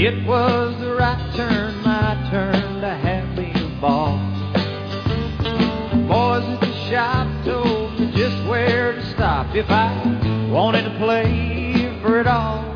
It was the right turn, my turn to have me a ball. Boys at the shop told me just where to stop if I wanted to play for it all.